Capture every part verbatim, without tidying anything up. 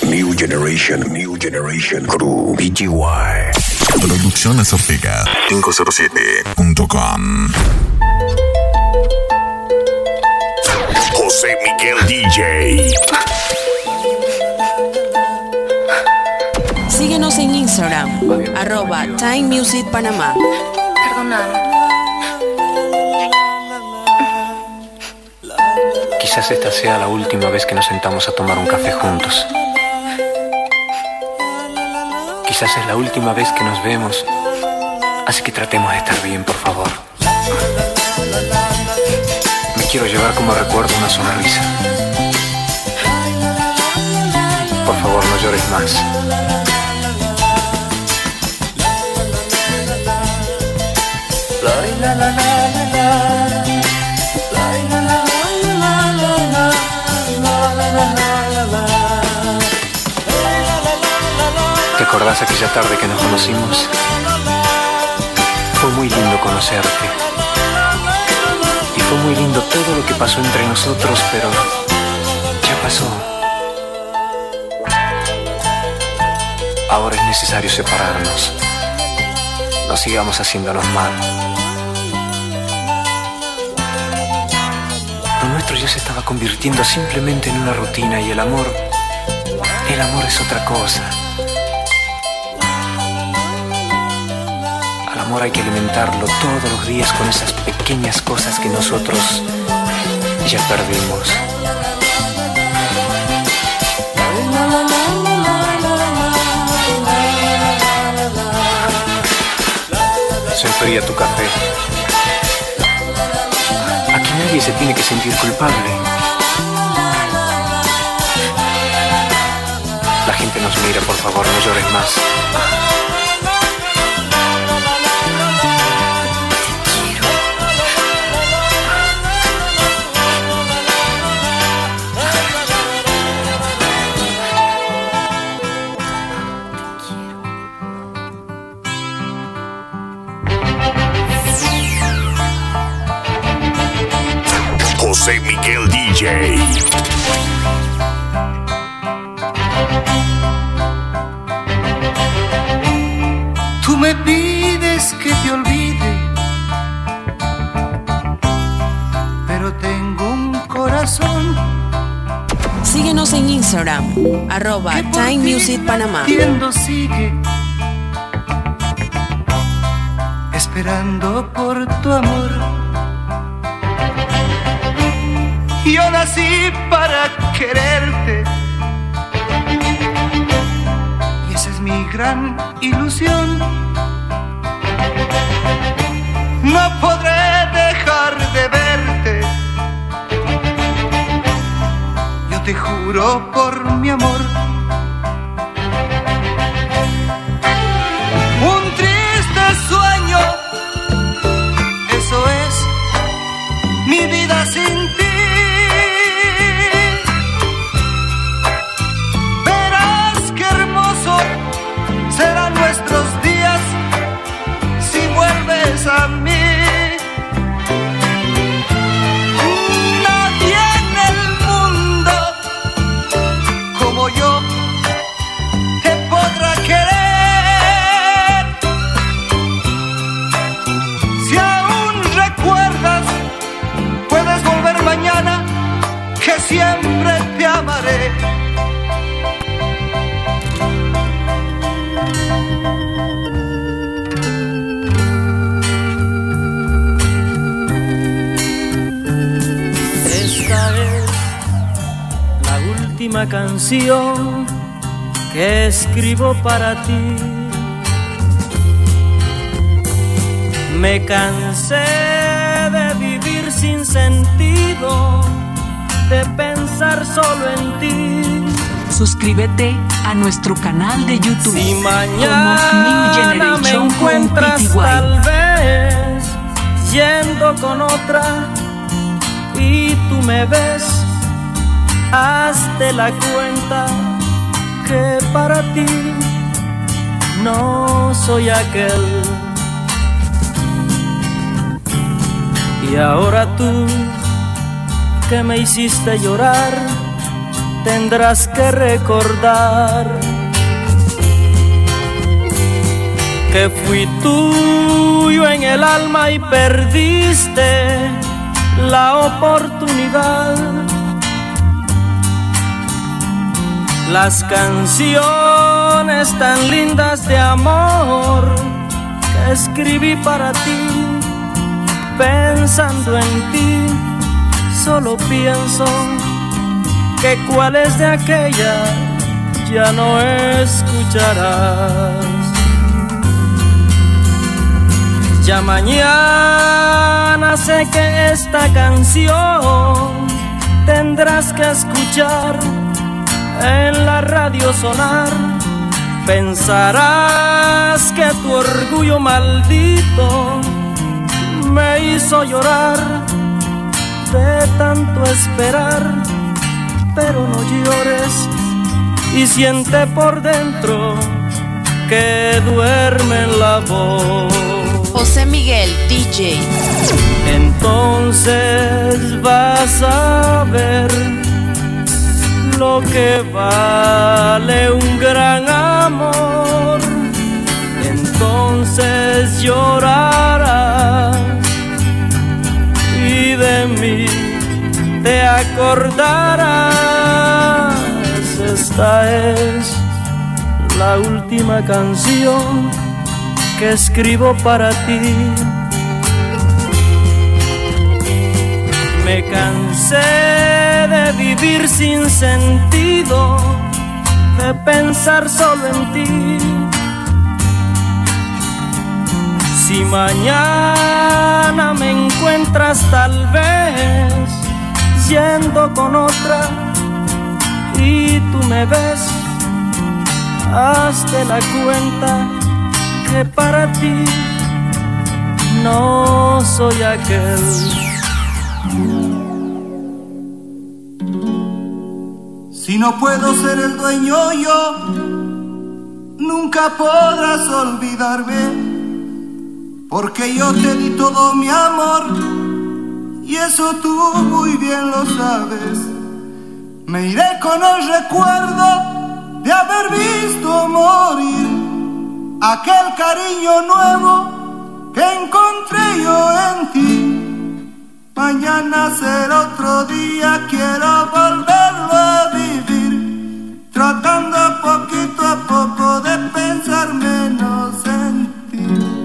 New Generation, New Generation Crew, P G Y. Producciones Ortega cinco cero siete punto com. José Miguel D J. Síguenos en Instagram, arroba Time Music Panamá. Perdóname. Quizás esta sea la última vez que nos sentamos a tomar un café juntos. Quizás es la última vez que nos vemos, así que tratemos de estar bien, por favor. Me quiero llevar como recuerdo una sonrisa. Por favor, no llores más. La, la, la, la, la. ¿Te acordás aquella tarde que nos conocimos? Fue muy lindo conocerte. Y fue muy lindo todo lo que pasó entre nosotros, pero ya pasó. Ahora es necesario separarnos. No sigamos haciéndonos mal. Lo nuestro ya se estaba convirtiendo simplemente en una rutina y el amor, el amor es otra cosa. Al amor hay que alimentarlo todos los días con esas pequeñas cosas que nosotros ya perdimos. Se enfría tu café. Aquí nadie se tiene que sentir culpable. La gente nos mira, por favor, no llores más. José Miguel D J. Tú me pides que te olvide, pero tengo un corazón. Síguenos en Instagram, arroba Time Music Panamá. Sigue esperando por tu amor. Yo nací para quererte y esa es mi gran ilusión. No podré dejar de verte. Yo te juro por mi amor. Un triste sueño, eso es mi vida sin ti. Serán nuestros días si vuelves a mí. Nadie en el mundo como yo te podrá querer. Si aún recuerdas, puedes volver mañana, que siempre te amaré. Última canción que escribo para ti. Me cansé de vivir sin sentido, de pensar solo en ti. Suscríbete a nuestro canal de YouTube. Si mañana me encuentras tal vez yendo con otra y tú me ves, hazte la cuenta que para ti no soy aquel. Y ahora tú que me hiciste llorar, tendrás que recordar que fui tuyo en el alma y perdiste la oportunidad. Las canciones tan lindas de amor que escribí para ti, pensando en ti, solo pienso que cuáles de aquellas ya no escucharás. Ya mañana sé que esta canción tendrás que escuchar en la radio sonar. Pensarás que tu orgullo maldito me hizo llorar de tanto esperar, pero no llores y siente por dentro que duerme en la voz. José Miguel, D J. Entonces vas a ver lo que vale un gran amor. Entonces llorarás y de mí te acordarás. Esta es la última canción que escribo para ti. Me cansé de vivir sin sentido, de pensar solo en ti. Si mañana me encuentras tal vez yendo con otra y tú me ves, hazte la cuenta que para ti no soy aquel. Si no puedo ser el dueño yo, nunca podrás olvidarme, porque yo te di todo mi amor y eso tú muy bien lo sabes. Me iré con el recuerdo de haber visto morir aquel cariño nuevo que encontré yo en ti. Mañana será otro día, quiero volverlo a vivir, tratando poquito a poco de pensar menos en ti.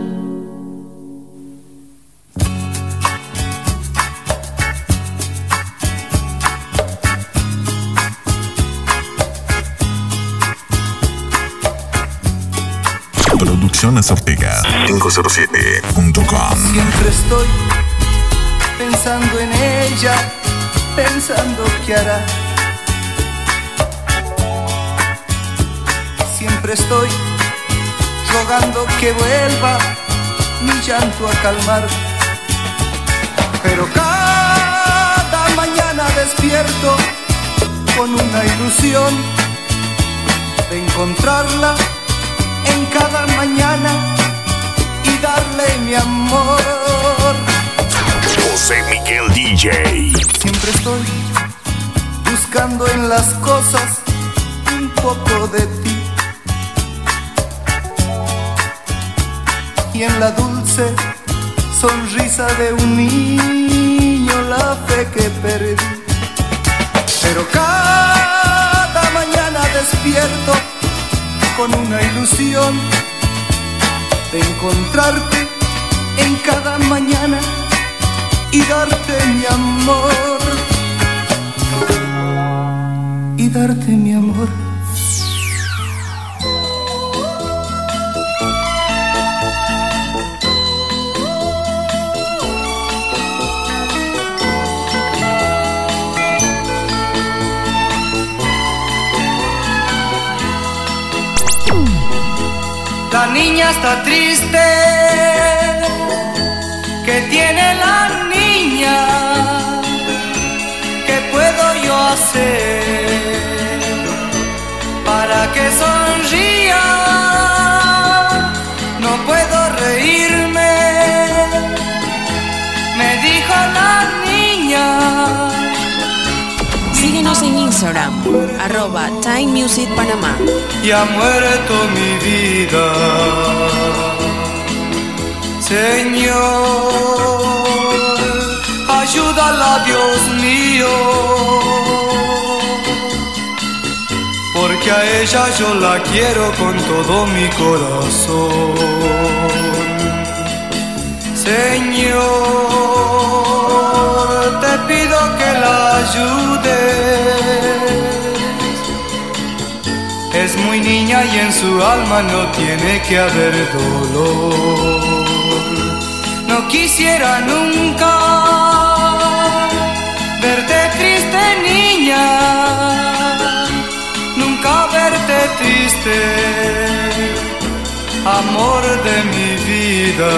Producciones Ortega cinco cero siete punto com. Siempre estoy pensando en ella, pensando qué hará. Siempre estoy rogando que vuelva mi llanto a calmar. Pero cada mañana despierto con una ilusión de encontrarla en cada mañana y darle mi amor. José Miguel D J. Siempre estoy buscando en las cosas un poco de ti, y en la dulce sonrisa de un niño la fe que perdí. Pero cada mañana despierto con una ilusión de encontrarte en cada mañana y darte mi amor, y darte mi amor. La niña está triste, ¿qué tiene la niña? ¿Qué puedo yo hacer para que sonría? No puedo reírme, me dijo la niña. Síguenos en Instagram, arroba Time Music Panamá. Y ha muerto mi vida, Señor, ayúdala, Dios mío, porque a ella yo la quiero con todo mi corazón. Señor, te pido que la ayudes. Es muy niña y en su alma no tiene que haber dolor. No quisiera nunca verte triste, niña, nunca verte triste, amor de mi vida.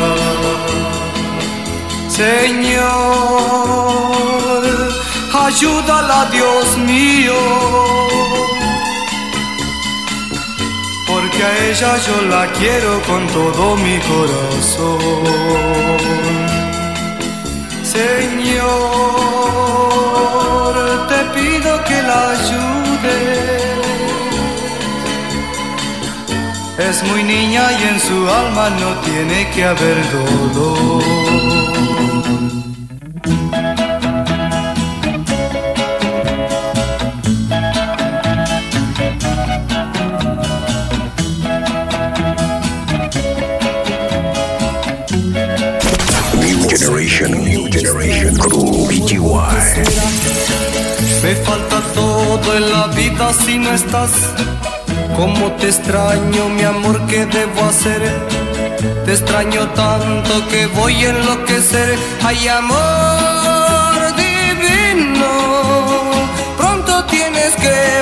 Señor, ayúdala, Dios mío, porque a ella yo la quiero con todo mi corazón. Señor, te pido que la ayudes. Es muy niña y en su alma no tiene que haber dolor. New Generation Crew, B T Y. Me falta todo en la vida si no estás. Cómo te extraño, mi amor, ¿qué debo hacer? Te extraño tanto que voy a enloquecer. Ay, amor divino, pronto tienes que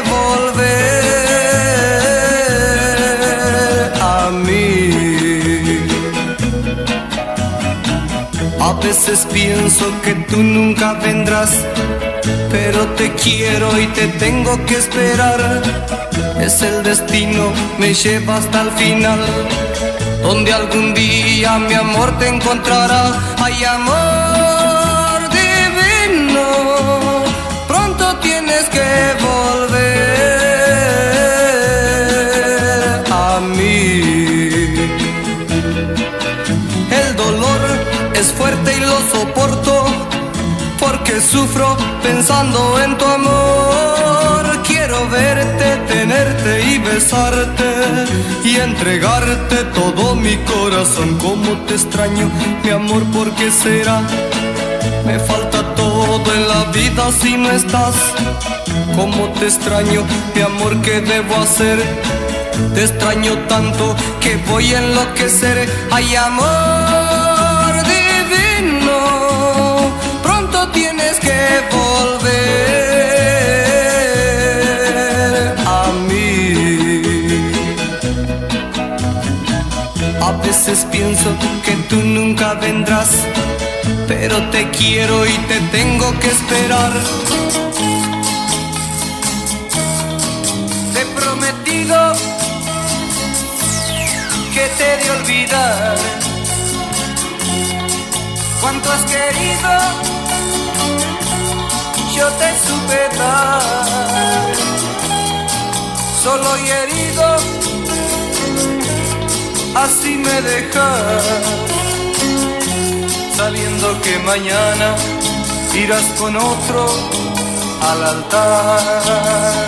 volver a mí. A veces pienso que tú nunca vendrás, pero te quiero y te tengo que esperar. Es el destino, me lleva hasta el final, donde algún día mi amor te encontrará. Ay, amor divino, pronto tienes que volver a mí. El dolor es fuerte y lo soporto, porque sufro pensando en tu amor. Quiero verte, tenerte y besarte y entregarte todo mi corazón. Cómo te extraño, mi amor, ¿por qué será? Me falta todo en la vida si no estás. Cómo te extraño, mi amor, ¿qué debo hacer? Te extraño tanto que voy a enloquecer. Ay, amor divino, pronto tienes que volver a mí. A veces pienso que tú nunca vendrás, pero te quiero y te tengo que esperar. Te he prometido que te he de olvidar. Cuánto has querido, yo te supe dar. Solo y herido, así me dejas, sabiendo que mañana irás con otro al altar.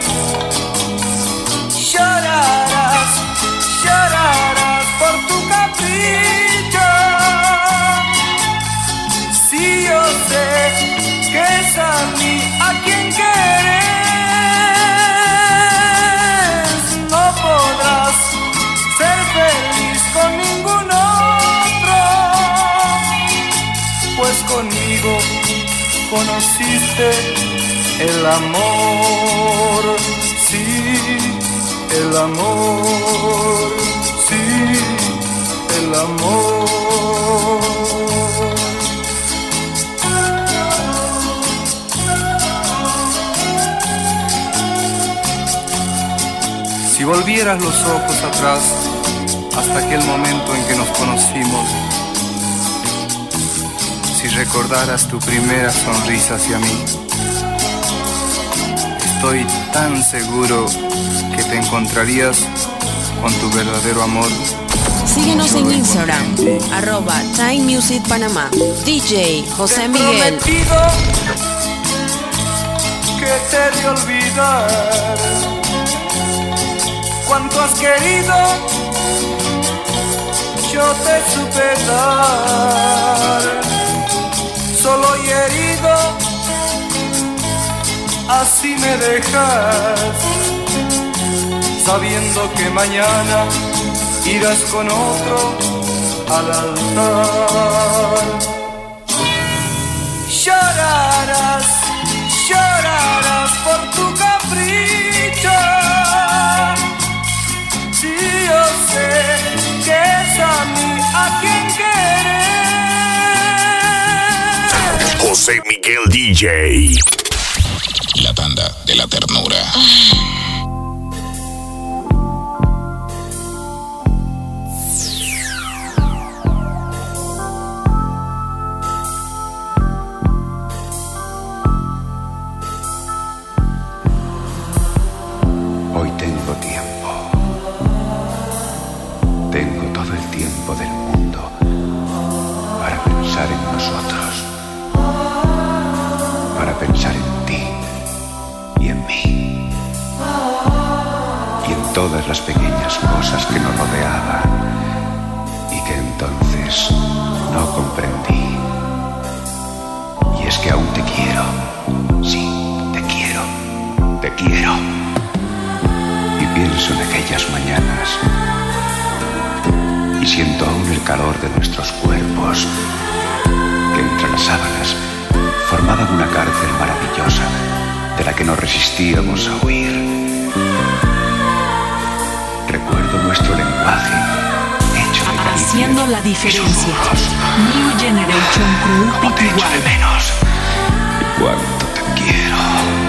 Llorarás, llorarás por tu capricho. Si yo sé que es a mí a quien quieres, no podrás ser feliz con ningún otro, pues conmigo conociste el amor, sí, el amor, sí, el amor. Si volvieras los ojos atrás hasta aquel momento en que nos conocimos, si recordaras tu primera sonrisa hacia mí, estoy tan seguro que te encontrarías con tu verdadero amor. Síguenos en Instagram, arroba Time Music Panamá. D J José Miguel. Que te de olvidar cuánto has querido, yo te supe dar, solo y herido, así me dejas, sabiendo que mañana irás con otro al altar. Llorarás, llorarás por tu capricho, si yo sé que es a mí a quien querer. José Miguel D J. La tanda de la ternura. Hoy tengo tiempo. Tengo todo el tiempo del mundo para pensar en nosotros, para pensar en ti y en mí y en todas las pequeñas cosas que nos rodeaban y que entonces no comprendí. Y es que aún te quiero, sí, te quiero, te quiero. Y pienso en aquellas mañanas y siento aún el calor de nuestros cuerpos que entre las sábanas formaban una cárcel maravillosa de la que nos resistíamos a huir. Recuerdo nuestro lenguaje hecho de caricias. Haciendo la diferencia. New Generation Crew Como te echo de menos y cuánto te quiero.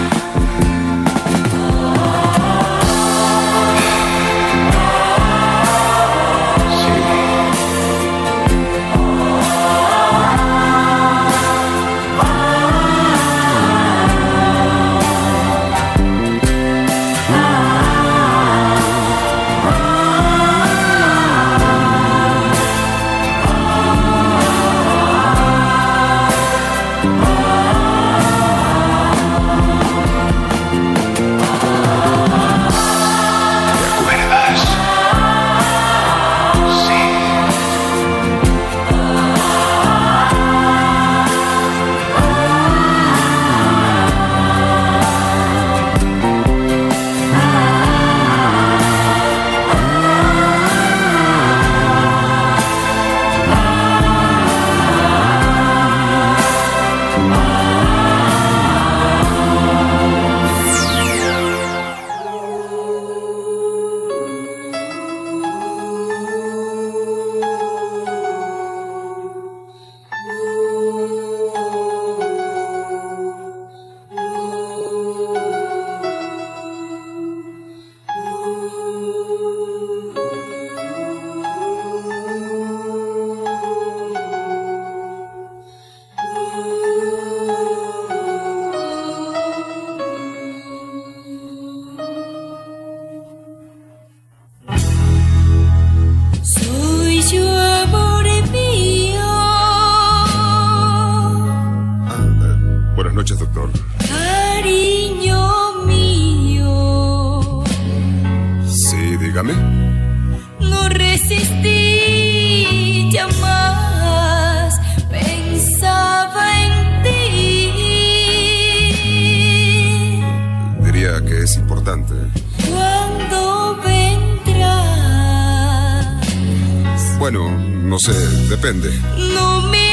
Depende. No me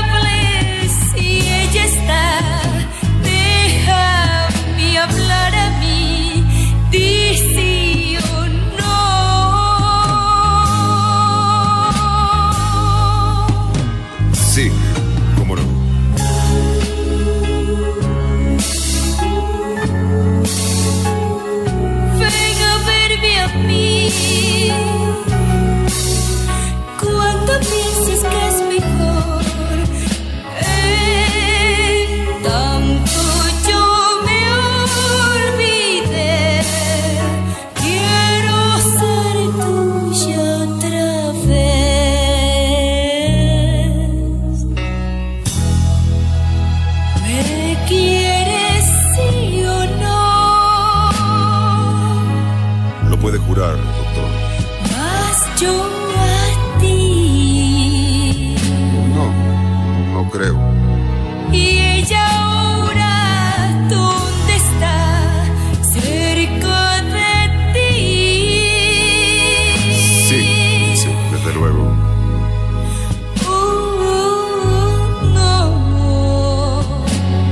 hables si ella está. Déjame hablar a mí. Di sí o no. Sí, cómo no. Ven a verme a mí. Cuando pienses que es mejor, en tanto yo me olvido. jurar, doctor. Mas yo a ti. No, no creo. Y ella ahora, ¿dónde está? Cerca de ti. Sí, sí, desde luego. Uh, no.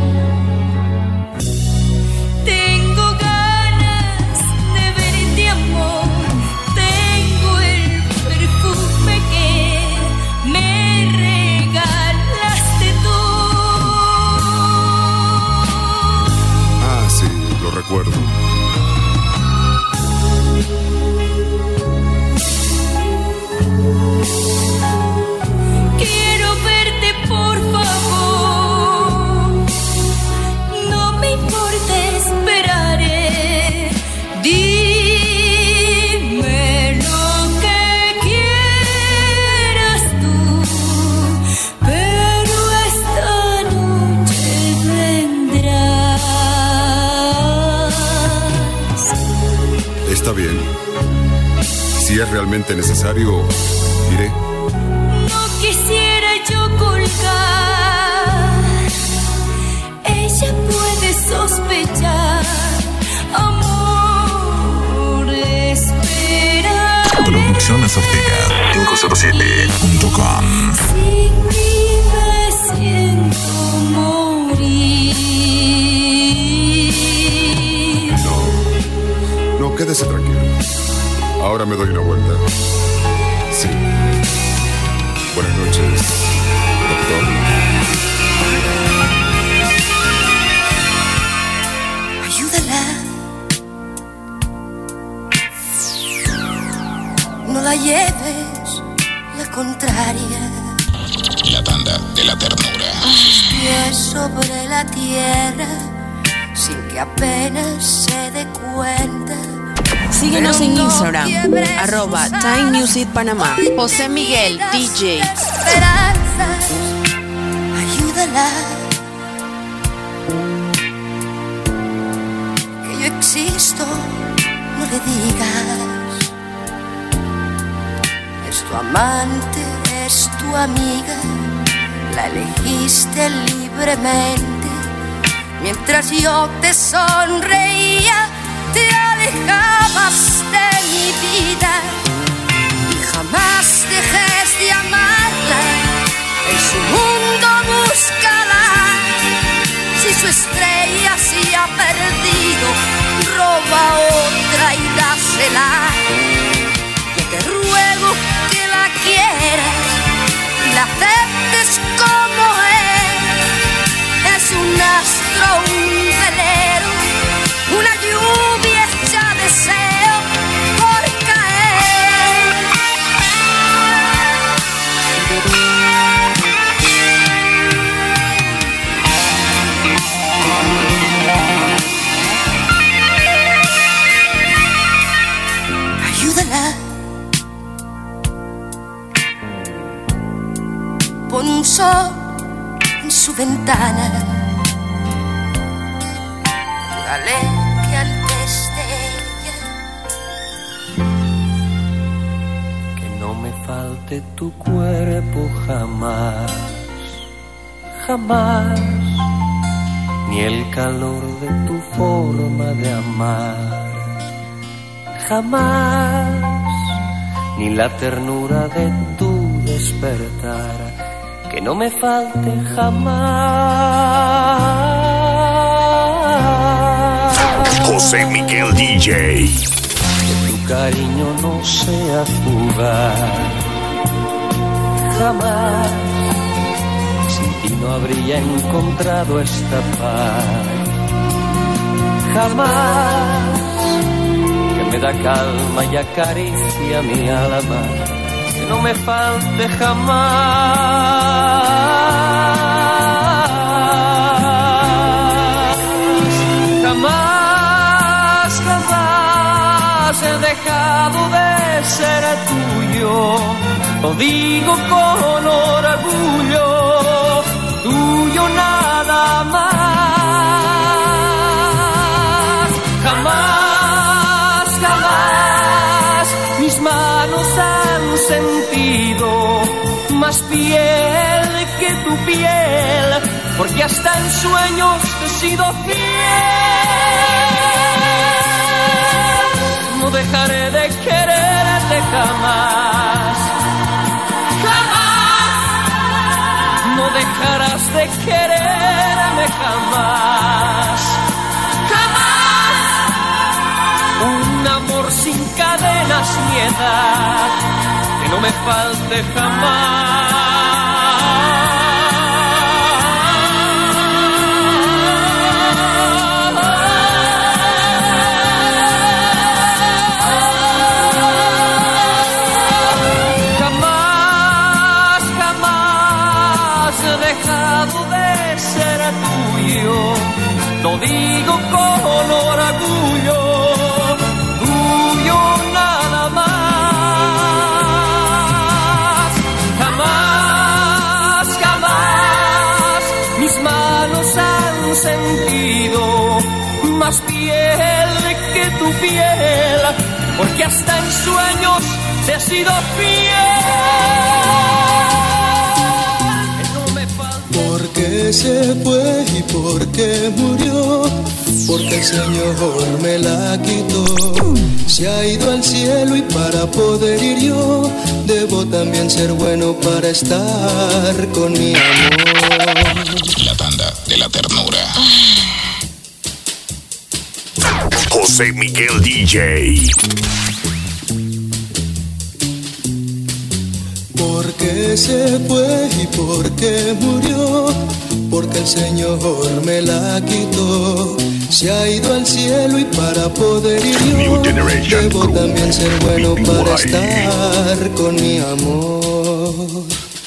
Tengo ganas de verte, amor. Tengo el perfume que me regalaste tú. Ah, sí, lo recuerdo. Quiero verte, por favor. No me importa, esperaré. Dime lo que quieras tú, pero esta noche vendrás. Está bien. Si es realmente necesario, iré. No quisiera yo colgar. Ella puede sospechar. Amor, espera. Producciones Ortega cinco cero siete punto com. Si me siento morir. No, no, quédese tranquilo. Ahora me doy una vuelta. Sí. Buenas noches, doctor. Ayúdala. No la lleves la contraria. La tanda de la ternura. Sus pies sobre la tierra, sin que apenas se dé cuenta. Síguenos en Instagram, arroba Time Music Panamá. José Miguel, D J. Esperanzas, ayúdala. Que yo existo, no le digas. Es tu amante, es tu amiga. La elegiste libremente. Mientras yo te sonreía, te alejabas de mi vida. Y jamás dejes de amarla. En su mundo búscala. Si su estrella se ha perdido, roba otra y dásela. Yo te ruego que la quieras y la aceptes como es. Es un astro, un velero, una lluvia hecha deseo por caer. Ayúdala. Pon un sol en su ventana. Júrale que antes de ella que no me falte tu cuerpo jamás, jamás, ni el calor de tu forma de amar, jamás, ni la ternura de tu despertar, que no me falte jamás. José Miguel D J. Que tu cariño no sea fugaz, jamás. Sin ti no habría encontrado esta paz, jamás. Que me da calma y acaricia mi alma, que no me falte jamás, jamás, jamás he dejado de ser tuyo, lo digo con orgullo, tuyo nada más, jamás, jamás. mis manos han sentido más piel que tu piel, porque hasta en sueños te he sido fiel. No dejaré de quererte jamás, jamás. No dejarás de quererme jamás, jamás. Un amor sin cadenas ni edad, que no me falte jamás. Lo digo con orgullo, tuyo nada más. Jamás, jamás mis manos han sentido más piel que tu piel, porque hasta en sueños te he sido fiel. Porque se fue y porque murió, porque el Señor me la quitó. Se ha ido al cielo y para poder ir yo, debo también ser bueno para estar con mi amor. La tanda de la ternura. José Miguel D J. Porque se fue y porque murió, porque el Señor me la quitó. Se ha ido al cielo y para poder ir yo, debo también ser bueno para estar con mi amor.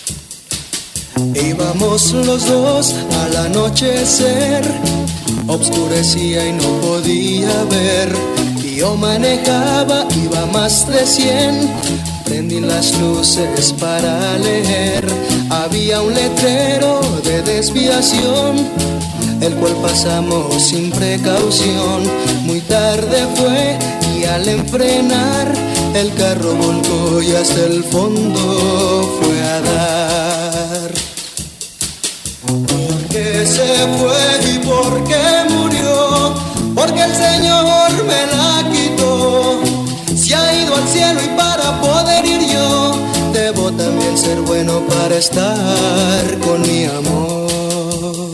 Íbamos los dos al anochecer, obscurecía y no podía ver. Y yo manejaba, iba más de cien. Prendí las luces para leer. Había un letrero de desviación, el cual pasamos sin precaución. Muy tarde fue y al enfrenar, el carro volcó y hasta el fondo fue a dar. Porque se fue y porque murió, porque el Señor me la quitó. Se ha ido al cielo y para poder ir yo, debo también ser bueno para estar con mi amor.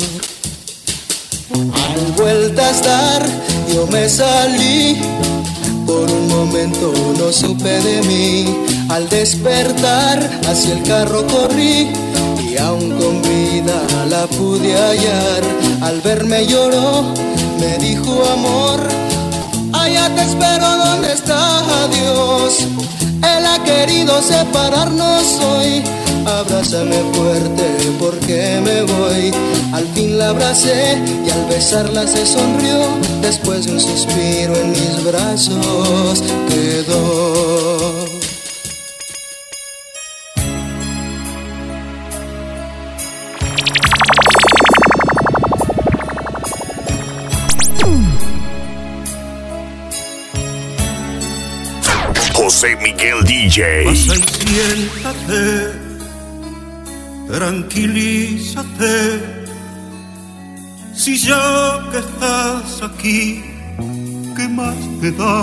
Al vueltas dar, yo me salí, por un momento no supe de mí. Al despertar, hacia el carro corrí, y aún con vida la pude hallar. Al verme lloró, me dijo amor, allá te espero donde está Dios. Él ha querido separarnos hoy. Abrázame fuerte porque me voy. Al fin la abracé y al besarla se sonrió. Después de un suspiro en mis brazos quedó. José Miguel D J. Pasa y siéntate, tranquilízate. Si ya que estás aquí, ¿qué más te da?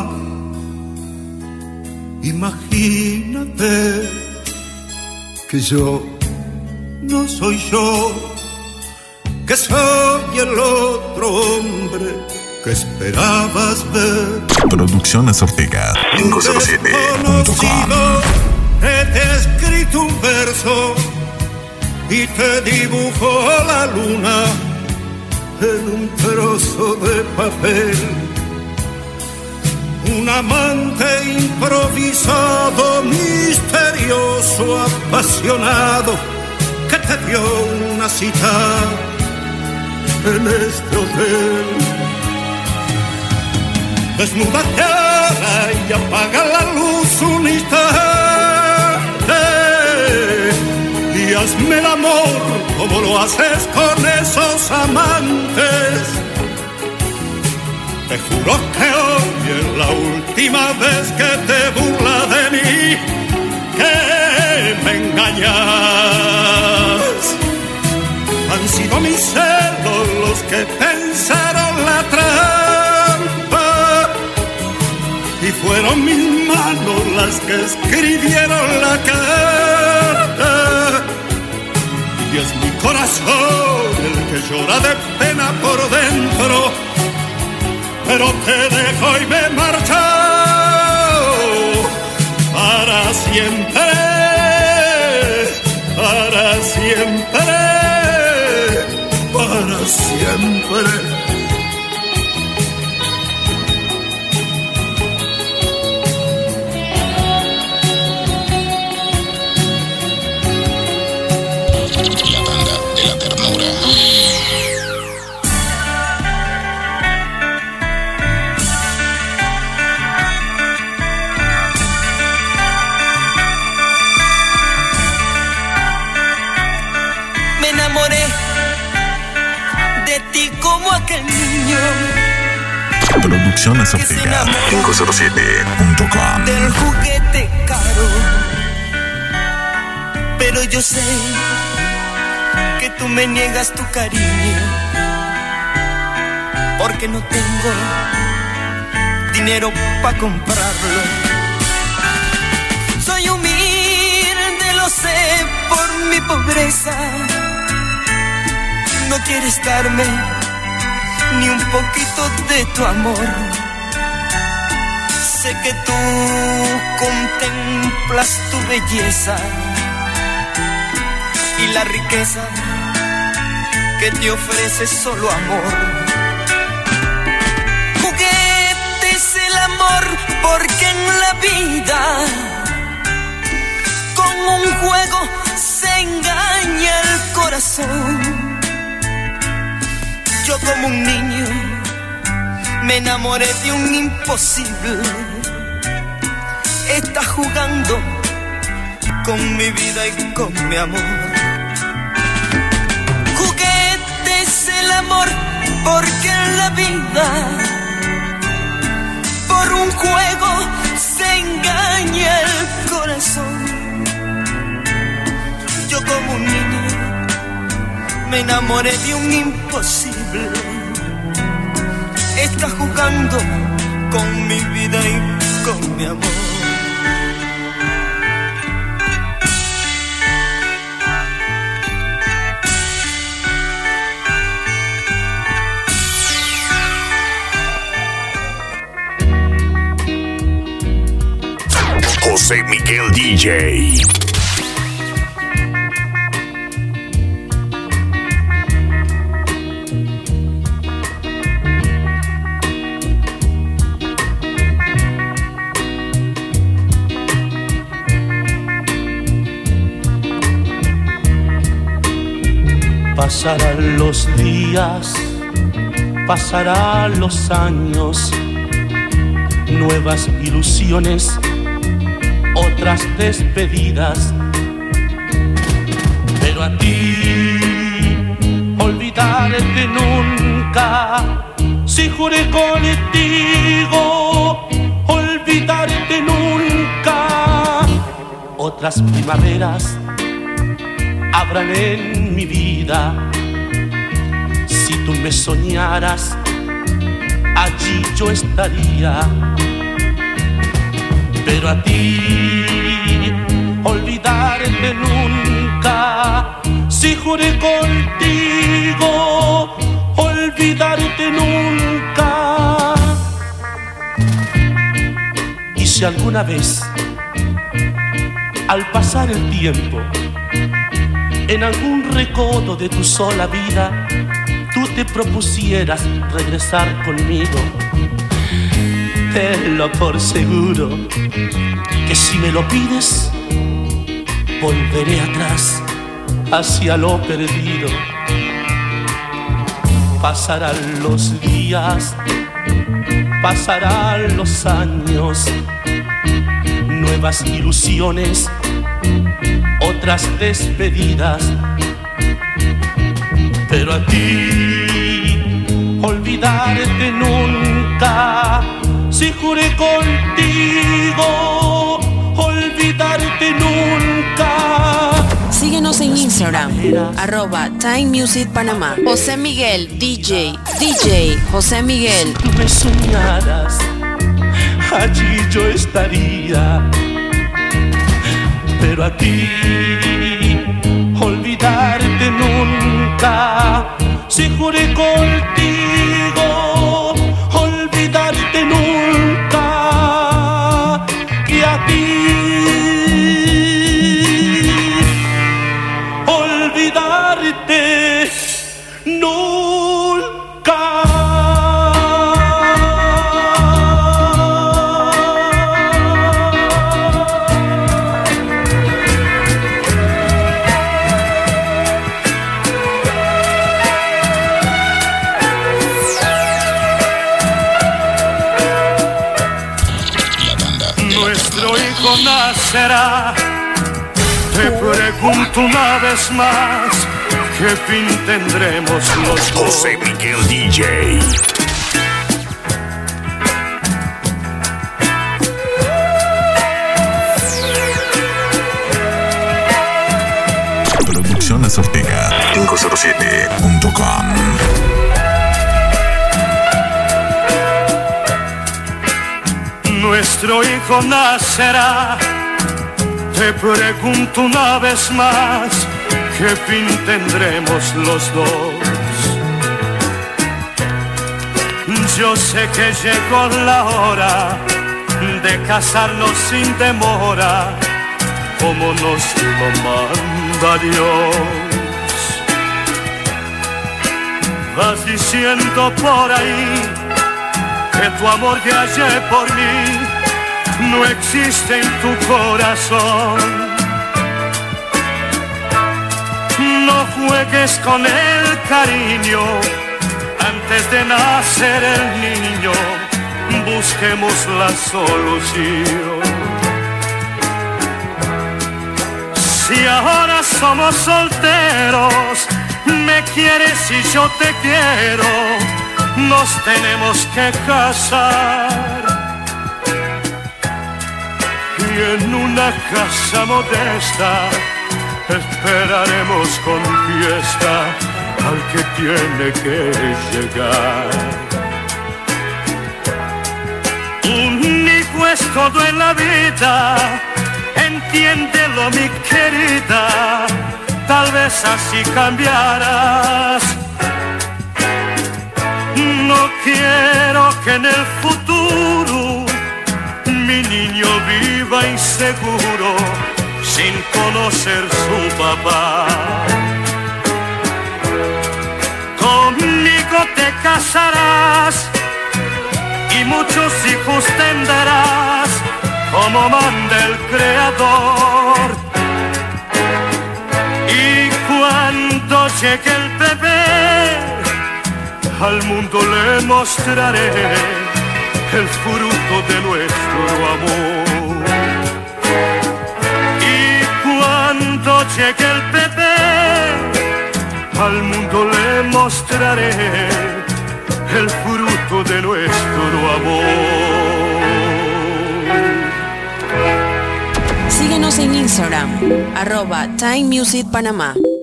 Imagínate que yo no soy yo, que soy el otro hombre que esperabas ver. Producciones Ortega cinco cero siete punto com. Que te he escrito un verso y te dibujo la luna en un trozo de papel. Un amante improvisado, misterioso, apasionado, que te dio una cita en este hotel. Desnúdate ahora y apaga la luz un instante y hazme el amor como lo haces con esos amantes. Te juro que hoy es la última vez que te burlas de mí. y fueron mis manos las que escribieron la carta. Y es mi corazón el que llora de pena por dentro, pero te dejo y me marcho para siempre, para siempre, para siempre. Como aquel niño Producciones Ortega cinco cero siete punto com. Del juguete caro, pero yo sé que tú me niegas tu cariño porque no tengo dinero para comprarlo. Soy humilde, lo sé por mi pobreza. No quieres darme ni un poquito de tu amor. Sé que tú contemplas tu belleza y la riqueza que te ofrece solo amor. Juguete es el amor, porque en la vida con un juego se engaña el corazón. Yo como un niño me enamoré de un imposible. Estás jugando con mi vida y con mi amor. Juguete es el amor, porque en la vida por un juego se engaña el corazón. Yo como un niño me enamoré de un imposible. Estás jugando con mi vida y con mi amor. José Miguel D J. Pasarán los días, pasarán los años, nuevas ilusiones, otras despedidas. Pero a ti, olvidarte nunca, si juré contigo, olvidarte nunca. Otras primaveras habrán en mi vida. Si tú me soñaras, allí yo estaría. Pero a ti, olvidarte nunca, si juré contigo, olvidarte nunca. Y si alguna vez, al pasar el tiempo, en algún recodo de tu sola vida, tú te propusieras regresar conmigo, tenlo por seguro que si me lo pides, volveré atrás hacia lo perdido. Pasarán los días, pasarán los años, nuevas ilusiones, otras despedidas. Pero a ti, olvidarte nunca, si juré contigo, olvidarte nunca. Síguenos en Instagram, arroba Time Music Panamá. José Miguel D J, D J José Miguel. Tú me soñaras, allí yo estaría. Pero a ti olvidarte nunca, si juré contigo olvidarte nunca, y a ti olvidarte nunca. Nacerá, te pregunto una vez más, ¿qué fin tendremos los dos? José Miguel D J. Producciones Ortega quinientos siete punto com. Nuestro hijo nacerá, te pregunto una vez más, ¿qué fin tendremos los dos? Yo sé que llegó la hora de casarnos sin demora, como nos lo manda Dios. Vas diciendo por ahí que tu amor que hallé por mí no existe en tu corazón. No juegues con el cariño, antes de nacer el niño, busquemos la solución. Si ahora somos solteros, me quieres y yo te quiero, nos tenemos que casar, y en una casa modesta esperaremos con fiesta al que tiene que llegar. Un hijo es todo en la vida, entiéndelo mi querida, tal vez así cambiarás. No quiero que en el futuro mi niño viva inseguro sin conocer su papá. Conmigo te casarás y muchos hijos tendrás, como manda el Creador. Y cuando llegue el bebé, al mundo le mostraré el fruto de nuestro amor. Y cuando llegue el bebé, al mundo le mostraré el fruto de nuestro amor. Síguenos en Instagram, arroba Time Music Panamá.